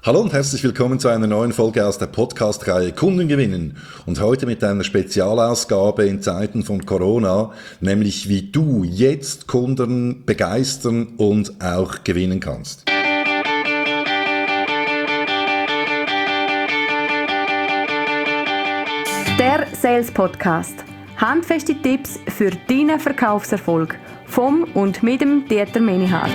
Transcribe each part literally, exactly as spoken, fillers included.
Hallo und herzlich willkommen zu einer neuen Folge aus der Podcast-Reihe Kunden gewinnen. Und heute mit einer Spezialausgabe in Zeiten von Corona, nämlich wie du jetzt Kunden begeistern und auch gewinnen kannst. Der Sales Podcast. Handfeste Tipps für deinen Verkaufserfolg vom und mit dem Dieter Menihardt.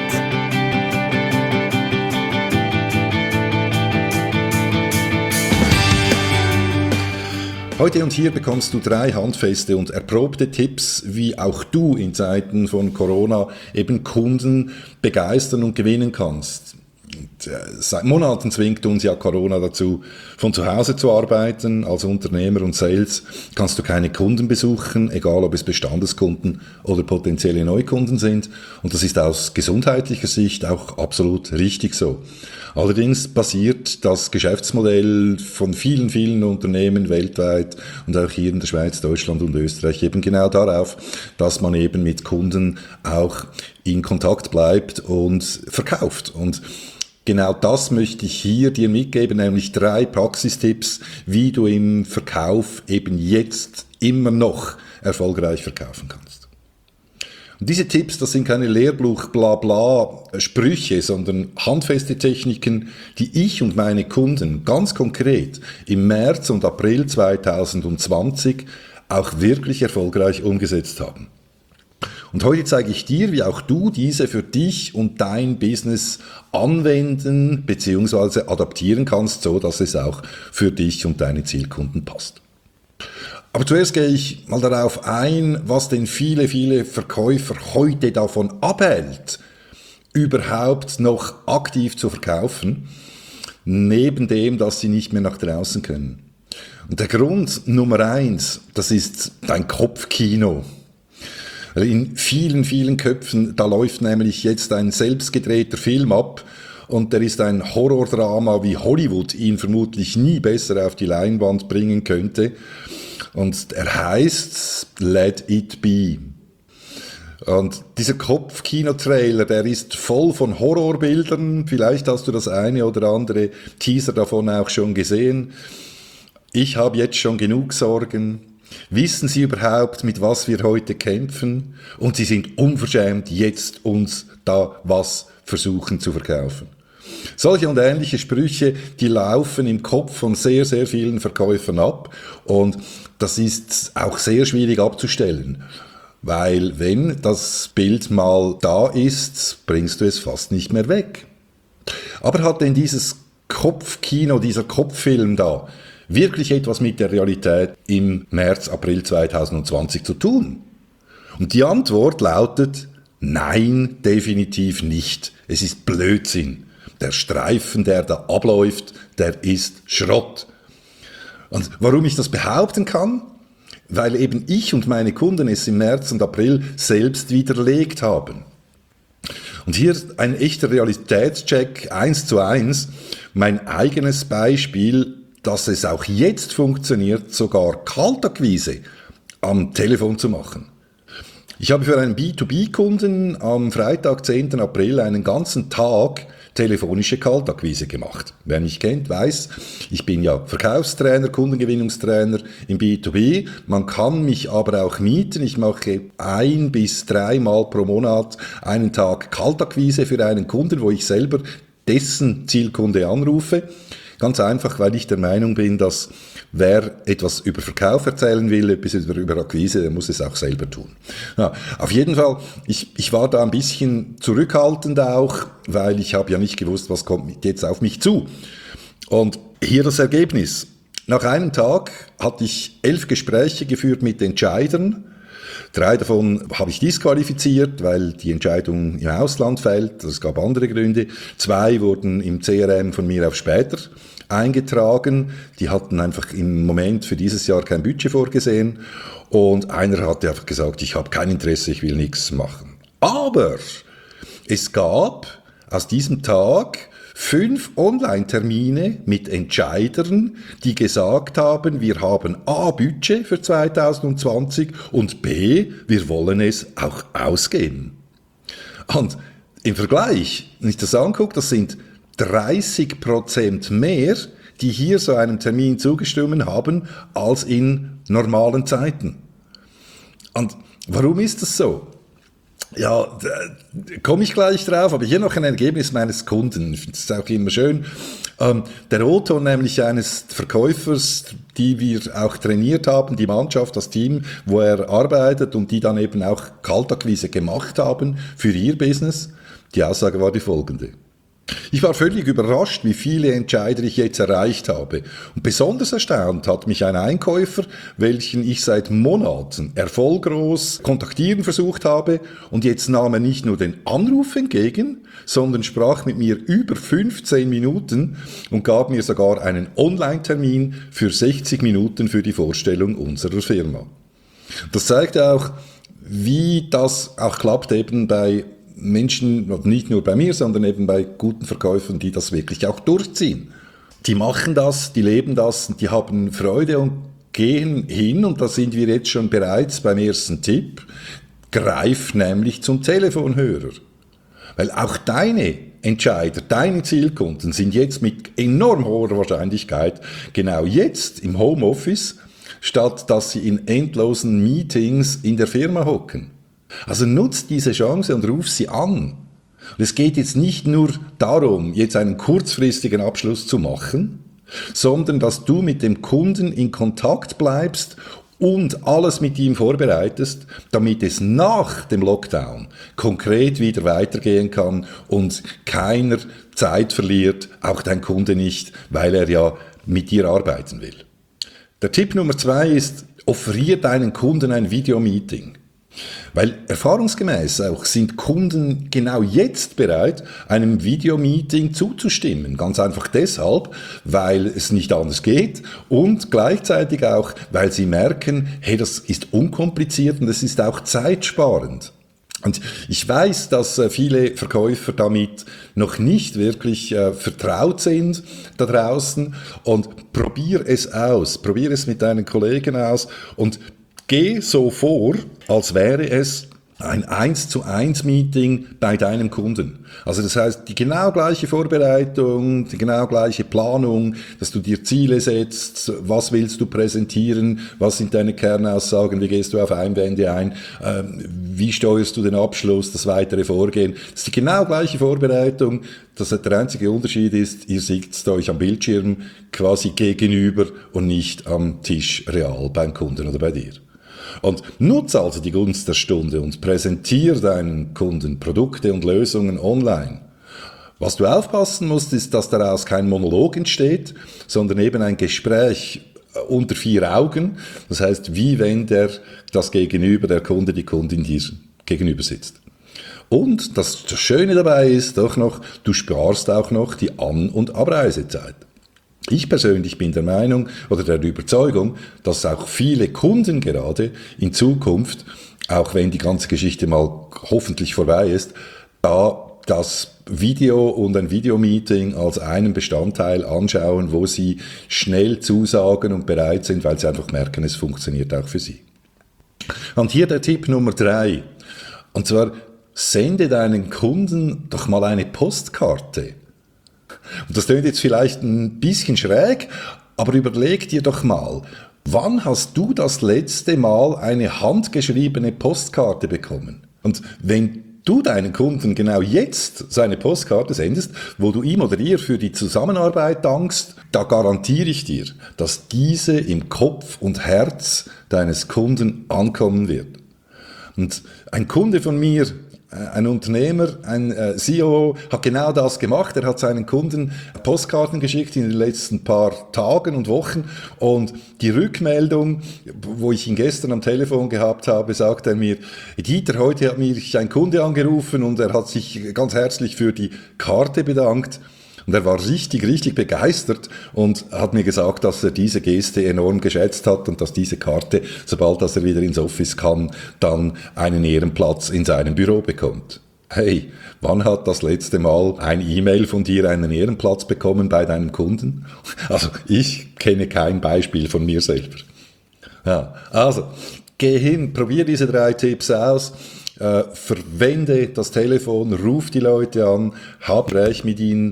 Heute und hier bekommst du drei handfeste und erprobte Tipps, wie auch du in Zeiten von Corona eben Kunden begeistern und gewinnen kannst. Und seit Monaten zwingt uns ja Corona dazu, von zu Hause zu arbeiten. Als Unternehmer und Sales kannst du keine Kunden besuchen, egal ob es Bestandeskunden oder potenzielle Neukunden sind. Und das ist aus gesundheitlicher Sicht auch absolut richtig so. Allerdings basiert das Geschäftsmodell von vielen, vielen Unternehmen weltweit und auch hier in der Schweiz, Deutschland und Österreich eben genau darauf, dass man eben mit Kunden auch in Kontakt bleibt und verkauft. Und genau das möchte ich hier dir mitgeben, nämlich drei Praxistipps, wie du im Verkauf eben jetzt immer noch erfolgreich verkaufen kannst. Und diese Tipps, das sind keine Lehrbuch-Blabla-Sprüche, sondern handfeste Techniken, die ich und meine Kunden ganz konkret im März und April zwanzig zwanzig auch wirklich erfolgreich umgesetzt haben. Und heute zeige ich dir, wie auch du diese für dich und dein Business anwenden bzw. adaptieren kannst, so dass es auch für dich und deine Zielkunden passt. Aber zuerst gehe ich mal darauf ein, was denn viele, viele Verkäufer heute davon abhält, überhaupt noch aktiv zu verkaufen, neben dem, dass sie nicht mehr nach draußen können. Und der Grund Nummer eins, das ist dein Kopfkino. In vielen, vielen Köpfen, da läuft nämlich jetzt ein selbstgedrehter Film ab und der ist ein Horrordrama, wie Hollywood ihn vermutlich nie besser auf die Leinwand bringen könnte. Und er heißt Let It Be. Und dieser Kopfkino-Trailer, der ist voll von Horrorbildern. Vielleicht hast du das eine oder andere Teaser davon auch schon gesehen. Ich habe jetzt schon genug Sorgen. Wissen Sie überhaupt, mit was wir heute kämpfen? Und Sie sind unverschämt, jetzt uns da was versuchen zu verkaufen. Solche und ähnliche Sprüche, die laufen im Kopf von sehr, sehr vielen Verkäufern ab. Und das ist auch sehr schwierig abzustellen. Weil wenn das Bild mal da ist, bringst du es fast nicht mehr weg. Aber hat denn dieses Kopfkino, dieser Kopffilm da, wirklich etwas mit der Realität im März, April zwanzig zwanzig zu tun? Und die Antwort lautet, nein, definitiv nicht. Es ist Blödsinn. Der Streifen, der da abläuft, der ist Schrott. Und warum ich das behaupten kann? Weil eben ich und meine Kunden es im März und April selbst widerlegt haben. Und hier ein echter Realitätscheck, eins zu eins, mein eigenes Beispiel, dass es auch jetzt funktioniert, sogar Kaltakquise am Telefon zu machen. Ich habe für einen B zwei B-Kunden am Freitag, zehnten April, einen ganzen Tag telefonische Kaltakquise gemacht. Wer mich kennt, weiß, ich bin ja Verkaufstrainer, Kundengewinnungstrainer im B zwei B. Man kann mich aber auch mieten. Ich mache ein bis dreimal pro Monat einen Tag Kaltakquise für einen Kunden, wo ich selber dessen Zielkunde anrufe. Ganz einfach, weil ich der Meinung bin, dass wer etwas über Verkauf erzählen will, etwas über Akquise, der muss es auch selber tun. Ja, auf jeden Fall, ich, ich war da ein bisschen zurückhaltend auch, weil ich habe ja nicht gewusst, was kommt jetzt auf mich zu. Und hier das Ergebnis. Nach einem Tag hatte ich elf Gespräche geführt mit Entscheidern. Drei davon habe ich disqualifiziert, weil die Entscheidung im Ausland fällt. Es gab andere Gründe. Zwei wurden im C R M von mir auf später eingetragen. Die hatten einfach im Moment für dieses Jahr kein Budget vorgesehen. Und einer hatte einfach gesagt, ich habe kein Interesse, ich will nichts machen. Aber es gab aus diesem Tag fünf Online-Termine mit Entscheidern, die gesagt haben, wir haben A, Budget für zwanzig zwanzig und B, wir wollen es auch ausgeben. Und im Vergleich, wenn ich das angucke, das sind dreißig Prozent mehr, die hier so einem Termin zugestimmt haben, als in normalen Zeiten. Und warum ist das so? Ja, da komme ich gleich drauf, aber hier noch ein Ergebnis meines Kunden. Ich finde das auch immer schön. Ähm, der O-Ton nämlich eines Verkäufers, die wir auch trainiert haben, die Mannschaft, das Team, wo er arbeitet und die dann eben auch Kaltakquise gemacht haben für ihr Business. Die Aussage war die folgende. Ich war völlig überrascht, wie viele Entscheider ich jetzt erreicht habe. Und besonders erstaunt hat mich ein Einkäufer, welchen ich seit Monaten erfolglos kontaktieren versucht habe, und jetzt nahm er nicht nur den Anruf entgegen, sondern sprach mit mir über fünfzehn Minuten und gab mir sogar einen Online-Termin für sechzig Minuten für die Vorstellung unserer Firma. Das zeigt auch, wie das auch klappt eben bei Menschen, nicht nur bei mir, sondern eben bei guten Verkäufern, die das wirklich auch durchziehen. Die machen das, die leben das, die haben Freude und gehen hin, und da sind wir jetzt schon bereits beim ersten Tipp, greif nämlich zum Telefonhörer. Weil auch deine Entscheider, deine Zielkunden sind jetzt mit enorm hoher Wahrscheinlichkeit genau jetzt im Homeoffice, statt dass sie in endlosen Meetings in der Firma hocken. Also nutzt diese Chance und ruf sie an. Und es geht jetzt nicht nur darum, jetzt einen kurzfristigen Abschluss zu machen, sondern dass du mit dem Kunden in Kontakt bleibst und alles mit ihm vorbereitest, damit es nach dem Lockdown konkret wieder weitergehen kann und keiner Zeit verliert, auch dein Kunde nicht, weil er ja mit dir arbeiten will. Der Tipp Nummer zwei ist, offeriere deinen Kunden ein Videomeeting. Weil erfahrungsgemäß auch sind Kunden genau jetzt bereit, einem Videomeeting zuzustimmen. Ganz einfach deshalb, weil es nicht anders geht und gleichzeitig auch, weil sie merken, hey, das ist unkompliziert und es ist auch zeitsparend. Und ich weiß, dass viele Verkäufer damit noch nicht wirklich äh, vertraut sind da draußen, und probier es aus, probier es mit deinen Kollegen aus und geh so vor, als wäre es ein eins zu eins Meeting bei deinem Kunden. Also das heißt, die genau gleiche Vorbereitung, die genau gleiche Planung, dass du dir Ziele setzt, was willst du präsentieren, was sind deine Kernaussagen, wie gehst du auf Einwände ein, ähm, wie steuerst du den Abschluss, das weitere Vorgehen. Das ist die genau gleiche Vorbereitung. Das, der einzige Unterschied ist, ihr sitzt euch am Bildschirm quasi gegenüber und nicht am Tisch real beim Kunden oder bei dir. Und nutze also die Gunst der Stunde und präsentiere deinen Kunden Produkte und Lösungen online. Was du aufpassen musst, ist, dass daraus kein Monolog entsteht, sondern eben ein Gespräch unter vier Augen. Das heißt, wie wenn der, das Gegenüber, der Kunde, die Kundin dir gegenüber sitzt. Und das Schöne dabei ist auch noch, du sparst auch noch die An- und Abreisezeit. Ich persönlich bin der Meinung oder der Überzeugung, dass auch viele Kunden gerade in Zukunft, auch wenn die ganze Geschichte mal hoffentlich vorbei ist, da das Video und ein Videomeeting als einen Bestandteil anschauen, wo sie schnell zusagen und bereit sind, weil sie einfach merken, es funktioniert auch für sie. Und hier der Tipp Nummer drei. Und zwar, sende deinen Kunden doch mal eine Postkarte. Und das klingt jetzt vielleicht ein bisschen schräg, aber überleg dir doch mal, wann hast du das letzte Mal eine handgeschriebene Postkarte bekommen? Und wenn du deinen Kunden genau jetzt so eine Postkarte sendest, wo du ihm oder ihr für die Zusammenarbeit dankst, da garantiere ich dir, dass diese im Kopf und Herz deines Kunden ankommen wird. Und ein Kunde von mir, ein Unternehmer, ein C E O, hat genau das gemacht. Er hat seinen Kunden Postkarten geschickt in den letzten paar Tagen und Wochen, und die Rückmeldung, wo ich ihn gestern am Telefon gehabt habe, sagt er mir: Dieter, heute hat mich ein Kunde angerufen und er hat sich ganz herzlich für die Karte bedankt. Und er war richtig, richtig begeistert und hat mir gesagt, dass er diese Geste enorm geschätzt hat und dass diese Karte, sobald dass er wieder ins Office kann, dann einen Ehrenplatz in seinem Büro bekommt. Hey, wann hat das letzte Mal ein E-Mail von dir einen Ehrenplatz bekommen bei deinem Kunden? Also ich kenne kein Beispiel von mir selber. Ja, also geh hin, probier diese drei Tipps aus. Äh, verwende das Telefon, ruf die Leute an, hab Gespräch mit ihnen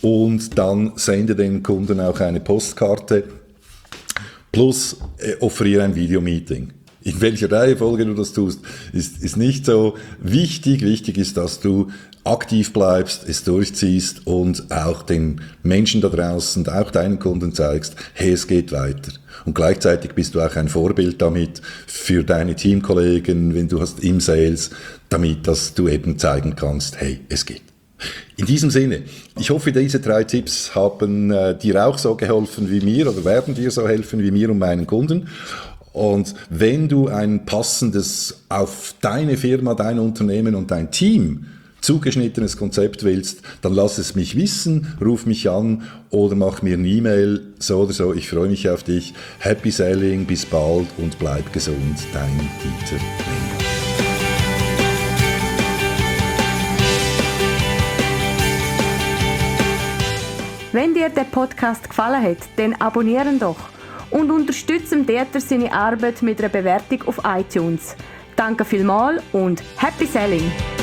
und dann sende den Kunden auch eine Postkarte plus äh, offeriere ein Videomeeting. In welcher Reihenfolge du das tust, ist, ist nicht so wichtig. Wichtig ist, dass du aktiv bleibst, es durchziehst und auch den Menschen da draußen, auch deinen Kunden zeigst, hey, es geht weiter. Und gleichzeitig bist du auch ein Vorbild damit für deine Teamkollegen, wenn du hast im Sales, damit, dass du eben zeigen kannst, hey, es geht. In diesem Sinne, ich hoffe, diese drei Tipps haben äh, dir auch so geholfen wie mir oder werden dir so helfen wie mir und meinen Kunden. Und wenn du ein passendes, auf deine Firma, dein Unternehmen und dein Team zugeschnittenes Konzept willst, dann lass es mich wissen, ruf mich an oder mach mir eine E-Mail, so oder so. Ich freue mich auf dich. Happy Selling, bis bald und bleib gesund, dein Dieter Menger. Wenn dir der Podcast gefallen hat, dann abonnieren doch und unterstützen Dieter seine Arbeit mit einer Bewertung auf iTunes. Danke vielmals und Happy Selling!